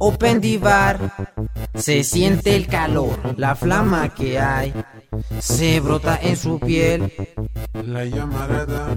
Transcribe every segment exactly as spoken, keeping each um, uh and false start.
Open Divar. Se siente el calor, la flama que hay, se brota en su piel la llamarada.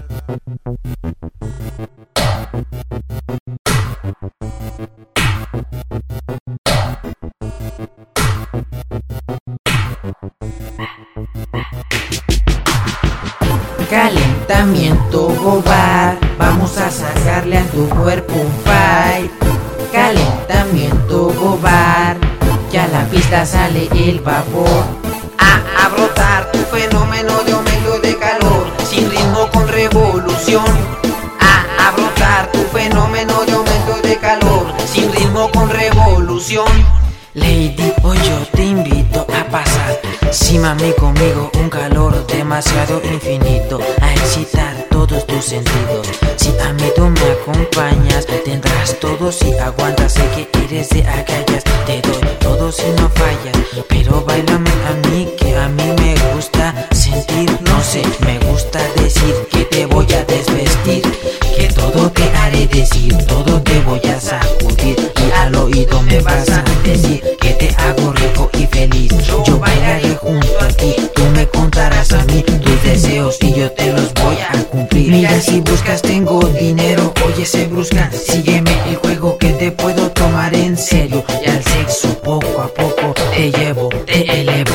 Calentamiento Gobar, vamos a sacarle a tu cuerpo un fight. Calentamiento Gobar, que a la pista sale el vapor. A, a brotar tu fenómeno de aumento de calor, sin ritmo con revolución. A, a brotar tu fenómeno de aumento de calor, sin ritmo con revolución. Lady, hoy yo te invito a pasar, sí mami conmigo, un calor demasiado infinito, a excitar todos tus sentidos. Si a mí tú me acompañas, tendrás todo si aguantas, sé que eres de agallas, te doy todo si no fallas, pero bailame a mí que a mí me gusta sentir, no sé, me gusta decir que te voy a desvestir, que todo te haré decir, todo te voy a sacudir y al oído me vas a decir que te hago rico y feliz. Yo bailaré junto a ti, tú me contarás a mí tus deseos y yo te los voy a cumplir. Mira, si buscas tengo dinero, oye se brusca, sígueme el juego que te puedo tomar en serio, y al sexo poco a poco te llevo, te elevo.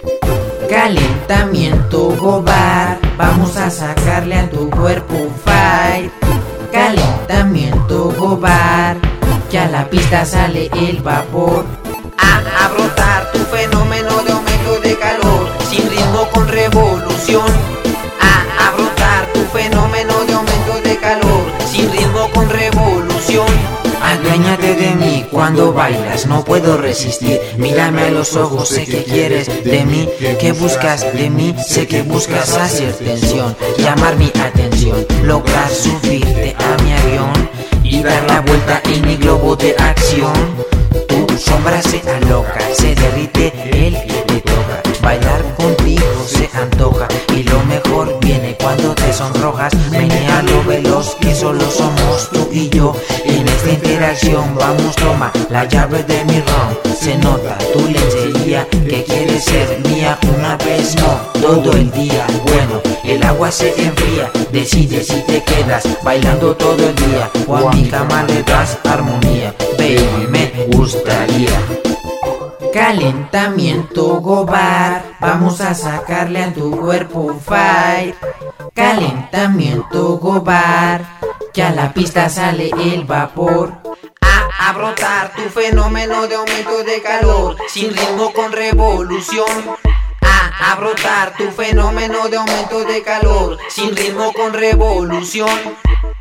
Calentamiento Gobar, vamos a sacarle a tu cuerpo un fight. Calentamiento Gobar, que a la pista sale el vapor. A, a brotar tu fenómeno de aumento de calor, sin ritmo con revolución. A, a brotar tu fenómeno de aumento de calor, sin ritmo con revolución. Aduéñate de mí cuando bailas, no puedo resistir. Mírame a los ojos, sé que quieres de mí, que buscas de mí, sé que buscas hacer tensión, llamar mi atención, lograr subirte a mi avión y dar la vuelta en mi globo de acción. Tu sombra se aloca, se derrite el que te toca, bailar contigo se antoja y lo mejor viene cuando te sonrojas. Menea lo veloz que solo somos tú y yo, en esta interacción vamos, toma la llave de mi ron. Se nota tu lencería que quieres ser mía una vez, no, todo el día. Bueno, el agua se enfría, decide si te quedas bailando todo el día o a mi cama le das armonía, baby, me gustaría. Calentamiento Gobar, vamos a sacarle a tu cuerpo un fight. Calentamiento Gobar, que a la pista sale el vapor. A, a brotar tu fenómeno de aumento de calor, sin ritmo con revolución. A, a brotar tu fenómeno de aumento de calor, sin ritmo con revolución.